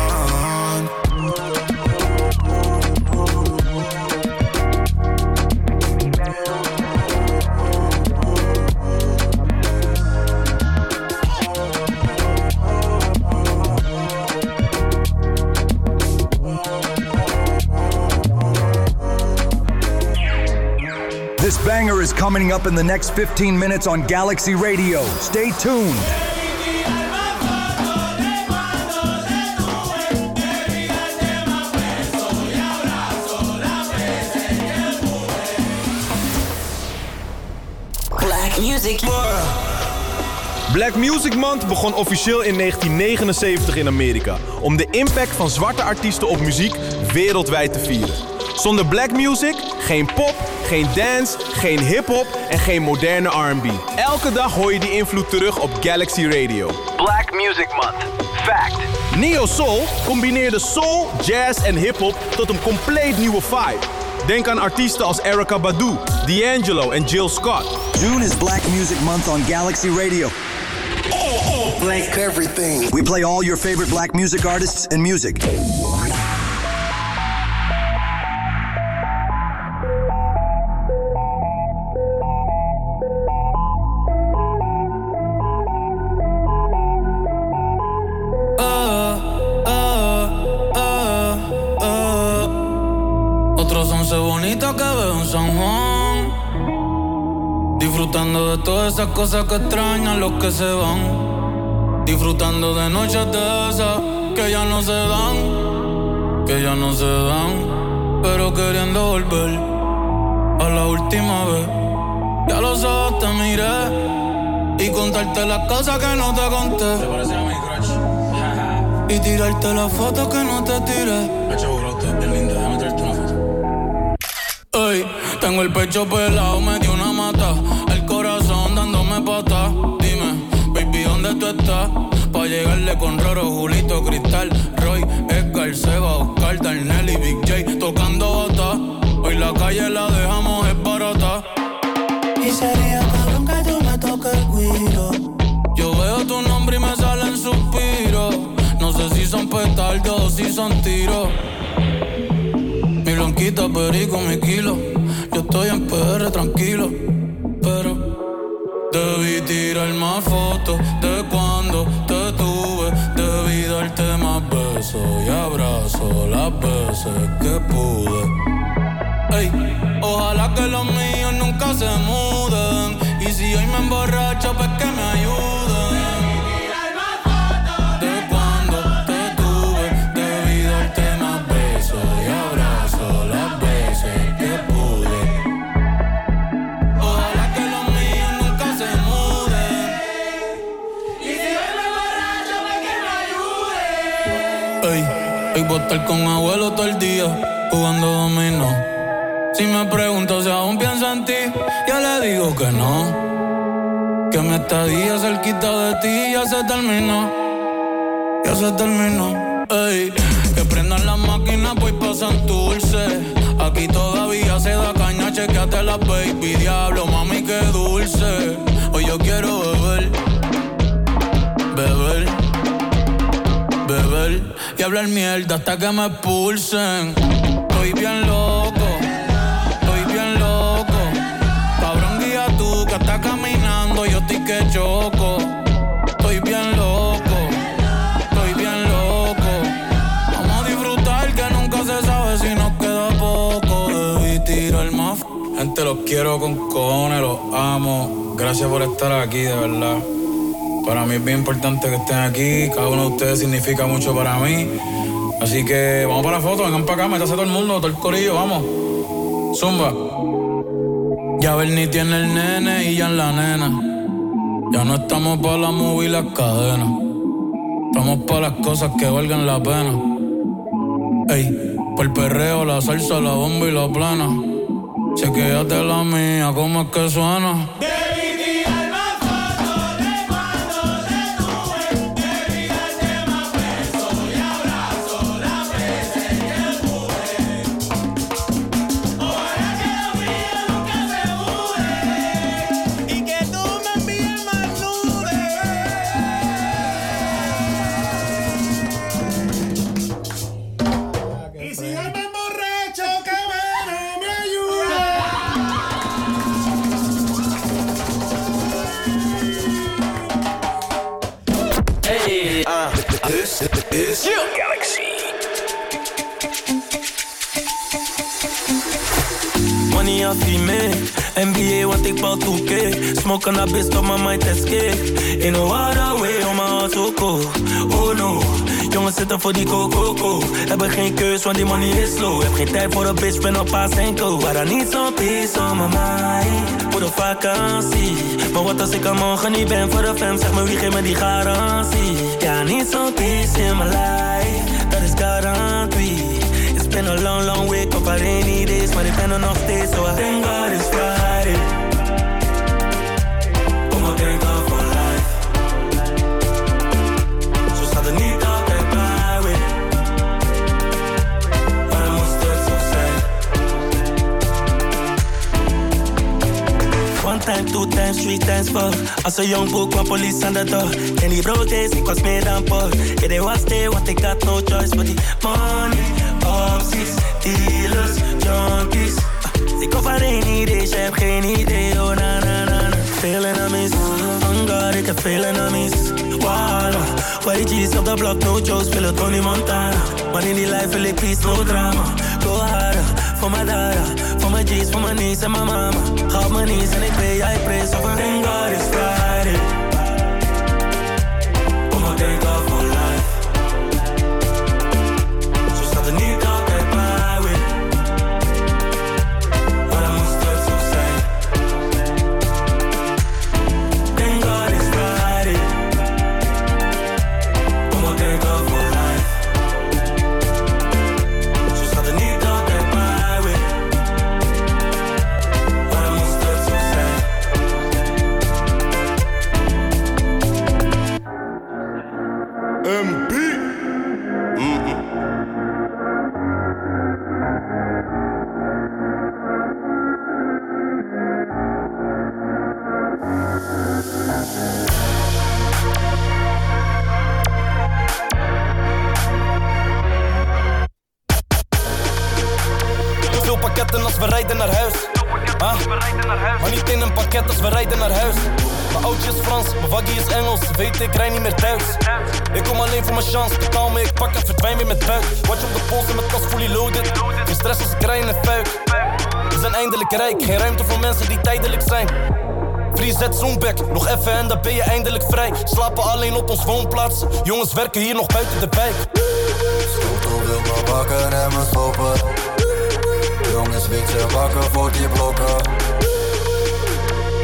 This banger is coming up in the next fifteen minutes on Galaxy Radio. Stay tuned. Black Music Black Music Month begon officieel in negentien negenenzeventig in Amerika om de impact van zwarte artiesten op muziek wereldwijd te vieren. Zonder black music, geen pop, geen dance, geen hip-hop en geen moderne R en B. Elke dag hoor je die invloed terug op Galaxy Radio. Black Music Month. Fact. Neo Soul combineerde soul, jazz en hip-hop tot een compleet nieuwe vibe. Denk aan artiesten als Erykah Badu, D'Angelo en Jill Scott. June is Black Music Month on Galaxy Radio. Black everything. We play all your favorite black music artists and music. Disfrutando de todas esas cosas que extrañan los que se van. Disfrutando de noches de esas que ya no se dan, que ya no se dan. Pero queriendo volver a la última vez. Ya los ojos te miré y contarte las cosas que no te conté. Y tirarte las fotos que no te tiré. Ey, tengo el pecho pelado, me dio una mata. El corazón dándome pata. Dime, baby, ¿dónde tú estás? Pa' llegarle con Roro, Julito, Cristal, Roy, Edgar, Seba, Oscar, Darnell y Big J tocando bata. Hoy la calle la dejamos esbarata. Y sería cabrón que tú me toques el guiro. Yo veo tu nombre y me salen suspiros. No sé si son petardos o si son tiros. Mi blanquita, perico, mi kilo. Yo estoy en P R tranquilo, pero debí tirar más fotos de cuando te tuve. Debí darte más besos y abrazos las veces que pude. Ey, ojalá que los míos nunca se muden. Y si hoy me emborracho, pues que me ayuden. Hoy voy a estar con abuelo todo el día, jugando dominó. Si me pregunto si aún pienso en ti, ya le digo que no. Que mi estadía cerquita de ti ya se terminó. Ya se terminó. Ey, que prendan las máquinas, pues pasan dulce. Aquí todavía se da caña, chequeate la baby. Diablo, mami, qué dulce. Hoy yo quiero beber, beber, beber y hablar mierda hasta que me expulsen. Estoy bien loco, estoy bien loco. Cabrón, guía tú que estás caminando, yo estoy que choco. Estoy bien loco, estoy bien loco. Vamos a disfrutar que nunca se sabe si nos queda poco. Debí tirar más. Gente, los quiero con cojones, los amo. Gracias por estar aquí, de verdad. Para mí es bien importante que estén aquí. Cada uno de ustedes significa mucho para mí. Así que vamos para la foto, vengan para acá, métase todo el mundo, todo el corillo, vamos. Zumba. Ya Bernie tiene el nene y ya en la nena. Ya no estamos para la movie y las cadenas. Estamos para las cosas que valgan la pena. Ey, por el perreo, la salsa, la bomba y la plana. Chequéate la mía, ¿cómo es que suena? This is Galaxy. Money off me, N B A wat ik bouw two K. Smoke cannabis tot mijn mind escape. In a water way on my heart so cold. Oh no, jongens zitten voor die coco. Hebben geen keus want die money is low. Heb geen tijd voor een bitch, ben op paas en go. But I need some peace on my mind. Voor de vakantie. Maar wat als ik er morgen niet ben voor de fam? Zeg me wie geeft me die garantie. Ja, I need some peace in my life. Dat is garantie. It's been a long, long week op haar rainy days. Maar ik ben er nog steeds, so I thank God it's Friday. Kom maar, thank God for life. Zo staat het niet altijd bij me. Maar dan moest het zo zijn. One time, two times, three times, four. Als een young boy kwam police aan de door. En die brood is, ik was meer dan poor. Yeah, they was there, want ik had no choice. But die money, opties, dealers, junkies. Uh, ik hoef alleen idees, je hebt geen idee. Oh na na na na. Veel enemies, on God, ik heb veel enemies. Walla, Y G's op de blok, no jokes, willen Tony Montana. Maar in die life wil ik peace, no drama. Go harder, voor mijn dada. Voor mijn G's, voor mijn niece en mijn mama. Ga op mijn knees en ik pay, jij prijs. Over thank God it's Friday. Kom maar, thank God for life. Zo staat het niet altijd bij me. Maar dan moest het zo zijn. Thank God it's Friday. Kom maar, thank God for life. Zo staat het niet altijd bij me. Maar dan moest het zo zijn. M P. Mm-mm. Veel pakketten als we rijden naar huis. Ah, maar niet in een pakket als we rijden naar huis. Mijn oudje is Frans, mijn waggie is Engels. Weet ik, rij niet meer Duits. Ik kom alleen voor mijn chance, betaal me, ik pak en verdwijn weer met buik. Watch op de pols en mijn tas fully loaded. Geen stress als ik rij in een fuik. We zijn eindelijk rijk, geen ruimte voor mensen die tijdelijk zijn. Free Zoomback, nog even en dan ben je eindelijk vrij. Slapen alleen op ons woonplaats, jongens werken hier nog buiten de wijk. Stoto wil me wakker en me stoppen. Jongens, weet je wakker voor die blokken.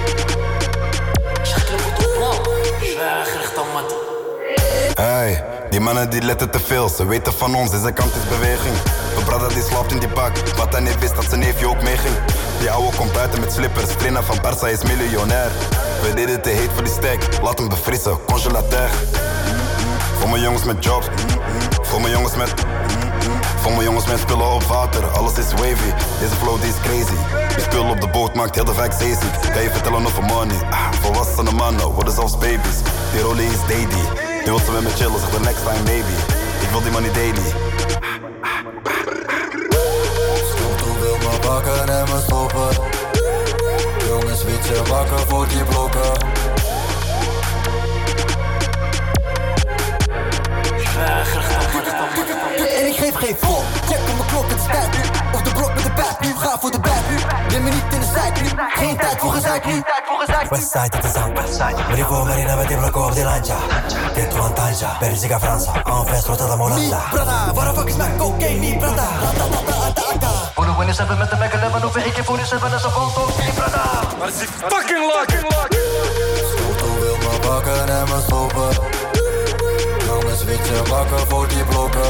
Hey, Die mannen die letten te veel, ze weten van ons, deze kant is beweging. Mijn brother die slaapt in die bak, wat hij niet wist dat zijn neefje ook meeging. Die ouwe komt buiten met slippers, trainer van Barça is miljonair. We deden te heet voor die stack, laat hem bevriezen, congelateur. Voor mijn jongens met jobs, voor mijn jongens met... Voor mijn jongens met spullen op water, alles is wavy. Deze flow die is crazy. Je spul op de boot maakt heel de vaak zeeziek. Ga je vertellen over money, ah, volwassene mannen worden zelfs baby's. Die rollie is daddy, die wil ze met me chillen, zeg de next time baby. Ik wil die money daily. Stoel wil me bakken en me stoppen. Jongens, weet je wakker voor die blokken. En ik geef geen vol, check op mijn klok, het spijt nu. Of de blok met de pijp nu, ga voor de bijt nu. Neem me niet in de zijt nu, geen tijd voor gezeik nu. Westside tot de zang, Brivo Marina met die blokken op die lancha. Dit one tanja, Belgica Fransa, en fest Rotterdam Holanda. Niet Prada, waar de fuck is mijn cocaine, niet Prada. Voor de winners hebben met de Mac eleven, hoeveel ik je voor is hebben, dat is een foto, niet Prada. Maar het is fucking lock, Stoel wil me bakken en me stoppen. Jongens, weet je wakker voor die blokken.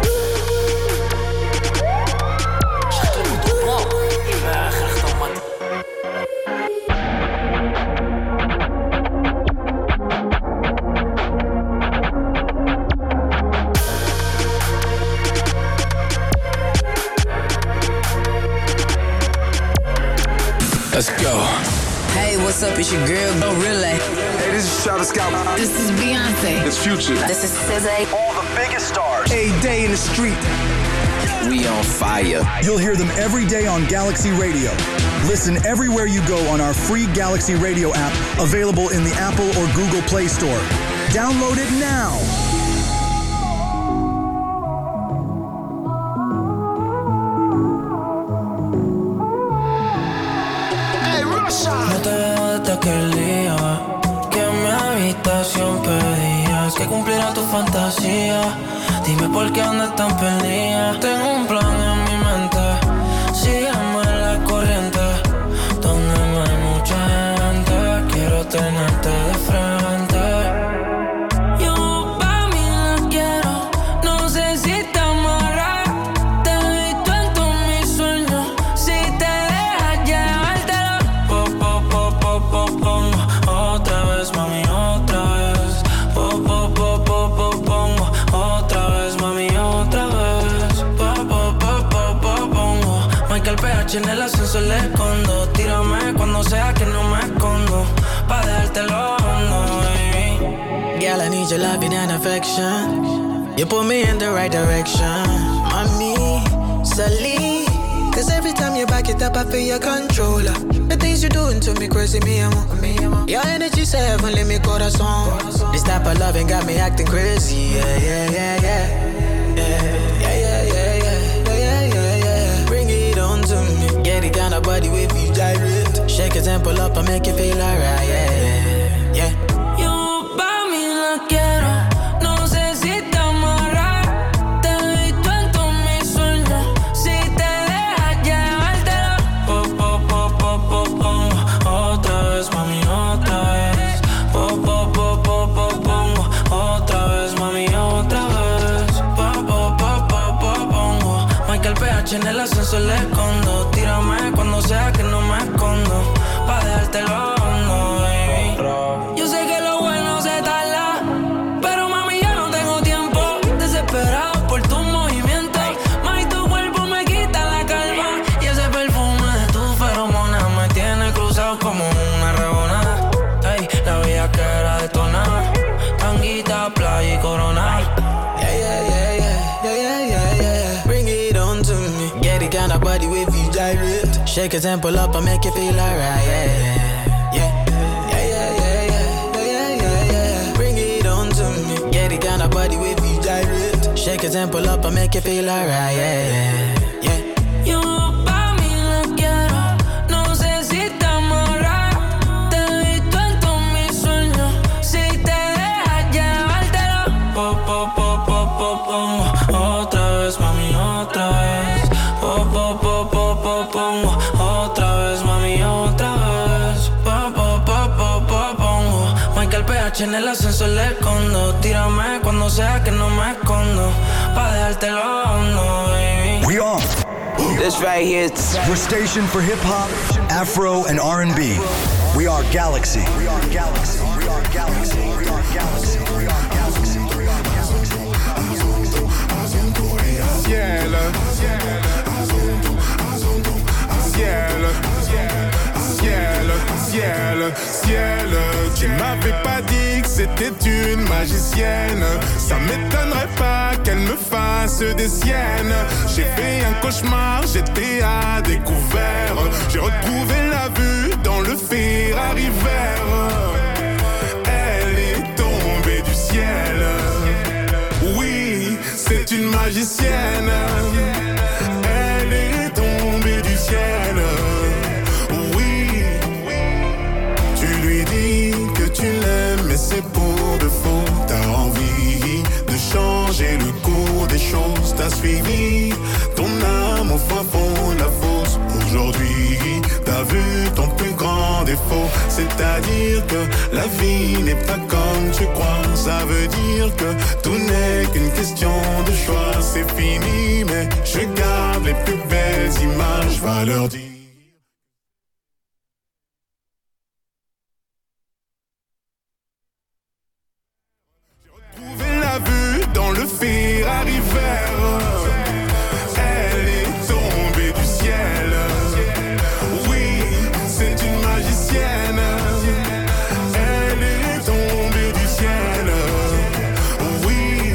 Let's go. Hey, what's up? It's your girl, Go Relay. Hey, this is Travis Scott. This is Beyonce. It's Future. This is S Z A. All the biggest stars. A day in the street. We on fire. You'll hear them every day on Galaxy Radio. Listen everywhere you go on our free Galaxy Radio app, available in the Apple or Google Play Store. Download it now. No te veo desde aquel día que en mi habitación pedías que cumpliera tu fantasía. Dime por qué andas tan perdida. Tengo un plan en mi mente, sígueme la corriente. Donde no hay mucha gente, quiero tenerte de frente. Yo pa' mí la quiero, no sé si te amarra. Te he visto en todos mis sueños, si te dejas llevártelo. Pop, pop, pop, pop, pop, pongo otra vez, mami, otra vez. Pop, pop, pop, pop, pop, pongo otra vez, mami, otra vez. Pop, pop, pop, pop, pop, pongo Michael P H en el ascensor le escondo. Tírame cuando sea que no me escondo, pa' dejártelo hondo, baby. Girl, I need your loving and affection. You put me in the right direction. Mommy, Sally. Cause every time you back it up, I feel your controller. The things you're doing to me crazy, me amo. Your energy's heavenly, mi corazón. This type of loving got me acting crazy. Yeah, yeah, yeah, yeah. Yeah, yeah, yeah, yeah, yeah, yeah, yeah, yeah. Bring it on to me. Get it kind of body with you, gyrate. Shake it and pull up and make you feel alright. Yeah, yeah. Yo pa' mí la quiero, no sé si te amarra. Te he visto en todos mis sueños, si te dejas llevártelo. Pop, pop, pop, pop, pop, pongo otra vez, mami, otra vez. Pop, pop, pop, pop, pop, pongo otra vez, mami, otra vez. Pop, pop, pop, pop, pop, pongo Michael P H en el ascensor le escondo. Tírame cuando sea que no me escondo, pa' dejártelo hondo, baby. Yo sé que lo bueno se tarda, pero mami yo no tengo tiempo. Desesperado por tus movimientos, mami tu cuerpo me quita la calma. Y ese perfume de tu feromona me tiene cruzado como una rebona. Ey, la vida que era detonada, tanguita, playa y corona. Yeah, yeah, yeah, yeah, yeah, yeah, yeah, yeah. Bring it on to me. Get it kind of body with you, gyrate. Shake it and pull up and make you feel alright. Yeah, yeah, yeah, yeah, yeah, yeah, yeah, yeah, yeah. Bring it on to me. Get it kind of body with you, gyrate. Shake it and pull up and make you feel alright. Yeah, yeah. Yo pa' mí la quiero, no sé si te amarra. Te he visto en todos mis sueños, si te dejas llevártelo. Pop, pop, pop, pop, pop, pongo otra vez, mami, otra vez. Pop, pop, pop, pop, pop, pongo otra vez, mami, otra vez. Pop, pop, pop, pop, pop, pongo Michael P H noche en el ascensor le escondo. Tírame cuando sea que no me escondo. Pa' dejártelo hondo, baby. We are. This right here is your station for hip hop, Afro, and R and B. We are Galaxy. We are Galaxy. We are Galaxy. We are Galaxy. We are Galaxy. We are Galaxy. Ciel, ciel, ciel, ciel, ciel. Tu m'avais pas dit que c'était une magicienne. Ça m'étonnerait pas qu'elle me fasse des siennes. J'ai fait un cauchemar, j'étais à découvert. J'ai retrouvé la vue dans le Ferrari vert. Elle est tombée du ciel. Oui, c'est une magicienne. Elle est tombée du ciel. Oui, tu lui dis que tu l'aimes, mais c'est pour de faux. T'as envie de changer le cours des choses. T'as suivi ton âme au fin fond de la fosse. Aujourd'hui, t'as vu ton plus grand défaut. C'est-à-dire que la vie n'est pas comme tu crois. Ça veut dire que tout n'est qu'une question de choix. C'est fini, mais je garde les plus belles images. Va leur dire. J'ai retrouvé la vue dans le Ferrari vert. Elle est tombée du ciel. Oui, c'est une magicienne. Elle est tombée du ciel. Oui,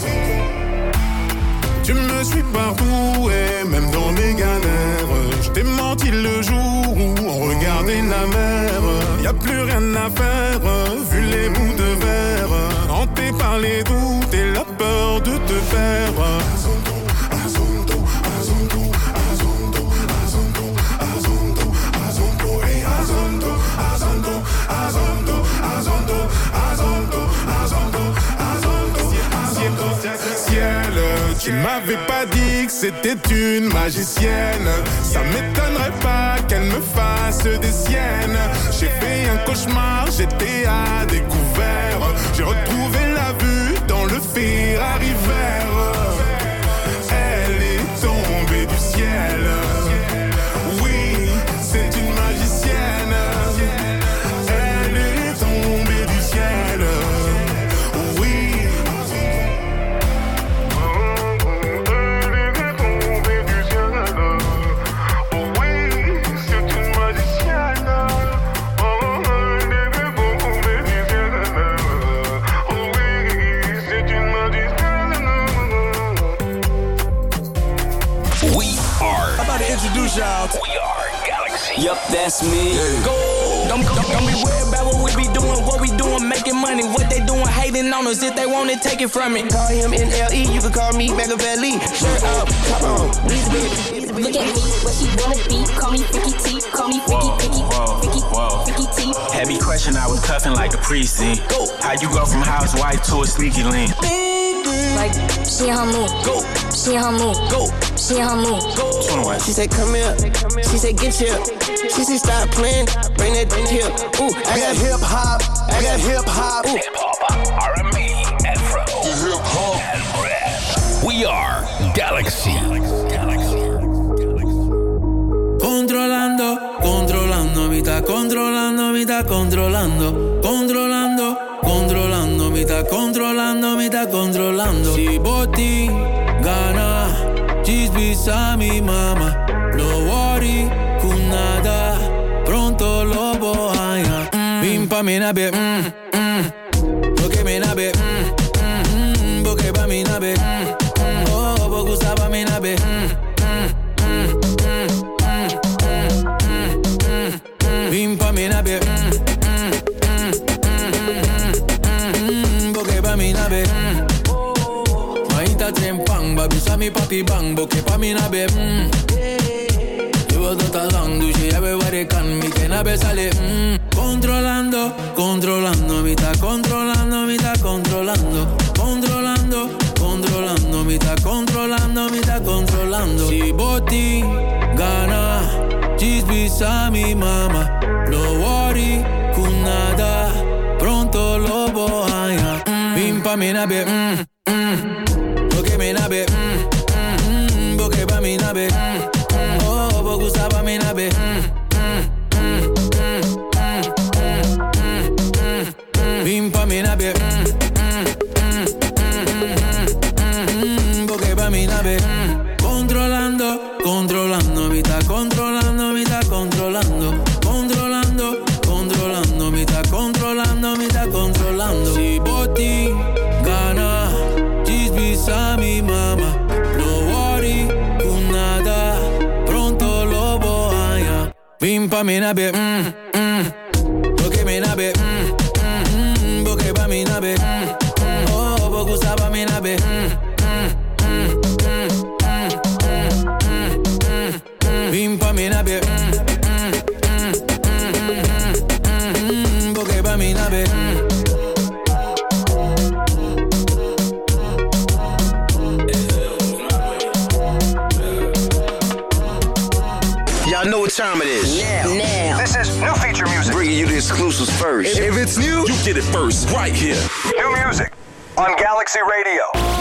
tu me suis partout et même dans mes galères. Je t'ai menti le jour où on regardait la mer. Y'a plus rien à faire, vu les bouts de verre. Hanté par les doutes et la peur de te perdre. Ciel, tu m'avais pas dit que c'était une magicienne. Ça m'étonnerait pas qu'elle me fasse des siennes. J'ai fait un cauchemar, j'étais à découvert. J'ai retrouvé la vue dans le Ferrari vert. Elle est tombée du ciel. Oui, c'est une magicienne. Elle est tombée du ciel. Oui. Introduce y'all. We are Galaxy. Yup, that's me. Yeah. Go. Don't, don't, don't be worried about what we be doing, what we doing, making money. What they doing, hating on us. If they want it, take it from me. Call him N L E, you can call me Machiavelli. Shirt up, top on. Look at me, what she wanna be. Call me Ricky T, call me Ricky, Ricky, Ricky, Ricky T. Heavy question, I was cuffing like a precinct. Go. How you go from housewife to a sneaky link? Like, she her move. Go. She her move. Go. She her move. Go. She said, come here. She said, get here. She said, stop playing. Bring that thing here. Ooh, I got hip hop. I got hip hop. Hip hop, R and B, Afro, hip hop, and rap. We are Galaxy. Controlando, controlando, mi está controlando, mi está controlando, controlando, controlando, mi está controlando, mi está controlando. Si Botti gana, just beside mi mama, no worry con nada, pronto lo voy a. Bim pa mi nabe, mm, mm, porque mi nabe, mm, mm, porque pa mi nabe, mm, oh, porque usaba mi nabe, mm. Bim pa mi nabe, mm, mm, mm, mm, mm, boke pa mi nabe, mm. Maita trempang, babi sa mi papi bang, boke pa mi nabe, mm. Llevo tota lang, du she everybody can, mi que nabe sale, mm. Controlando, controlando, mi ta controlando, mi ta controlando, controlando, controlando, mi ta controlando, mi ta controlando. Si Botti gana, just beside mi mama, no worry con nada, pronto lo voy pa' mi nave, mm, mm. Porque mi nave, mm, mm, porque pa' mi nave, mm, oh, porque usa pa' mi nave, mm, mm, mm, Bim pa' mi nave, porque pa' mi nave, controlando, controlando, mi está controlando, mi está controlando, controlando, controlando, mi está controlando, mi está controlando. Si boti gana, just bisa mi mama, no worry, con nada, pronto lo voy a. Bim pa' mi nave, mm, mm, porque mi nave, mm, mm, porque pa' mi nave, mm, oh, porque usa pa' mi nave, mm, mm, mm, bim pa' mi nave, porque pa' mi nave. Y'all know what time it is. Now. now. This is new feature music. Bringing you the exclusives first. If it's new, you get it first right here. New music on Galaxy Radio.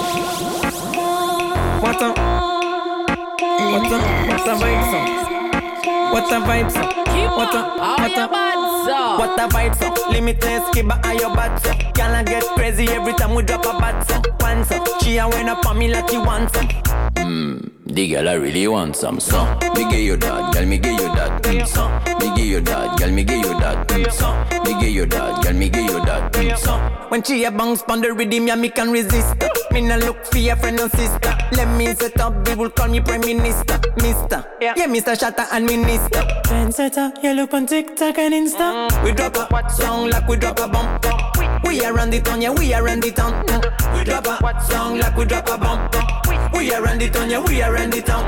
What the? What the? What the vibes on? What the vibes on? What the? What the? What the vibes on? Limitless, keep on your bad so. Can I get crazy every time we drop a bad song? One song, she a went up on me like she wants some. Mmm, the girl I really want some. So, me give you that, girl, me give you that. Mm, so, me give you that, girl, me give you that. Mm, so, me give you that, girl, me give you that. Mm, so. When she a bounce pon the rhythm, yeah, me can resist her. Me no look for your friend or sister. Let me set up, they will call me Prime Minister, Mister. Yeah, yeah Mister Shatta and Minister. Trendsetter, you look on TikTok and Insta. Mm. We drop a what song like we drop a bomb. We are run the town, yeah, we are run the town. Mm. We drop a what song like we drop a bomb. We are run the town, yeah, we are run the town.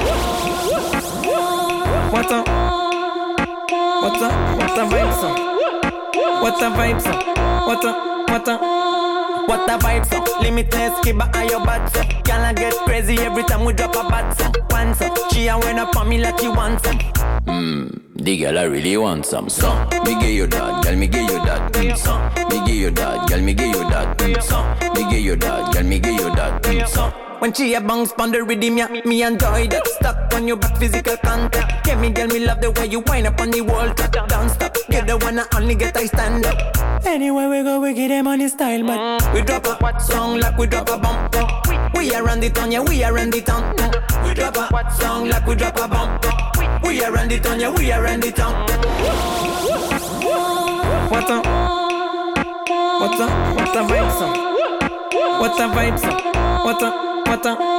What the? What the? What the vibes on? What the vibes on? What the? What the? What the vibes on? Limitless, keep on your bad so. Can I get crazy every time we drop a bad song? One song, she a went up on me like she wants some. Mmm, the girl I really want some. So, me give you that, girl, me give you that. Mm, so, me give you that, girl, me give you that. Mm, so, me give you that, girl, me give you that. Mm, so. When she a bounce pon the rhythm, yeah, me enjoy that. Stuck on your back, physical contact. Yeah, me girl, me love the way you wind up on the wall. Don't stop, get the one I only get I stand up. Anywhere we go, we get them on the style, but we drop a what song like we drop a bomb. We are run the town, yeah, we are run the town. We drop a what song like we drop a bomb. We are run the town, yeah, we are run the town. What the? What the? What the vibes on? What the vibes on? What the? What the?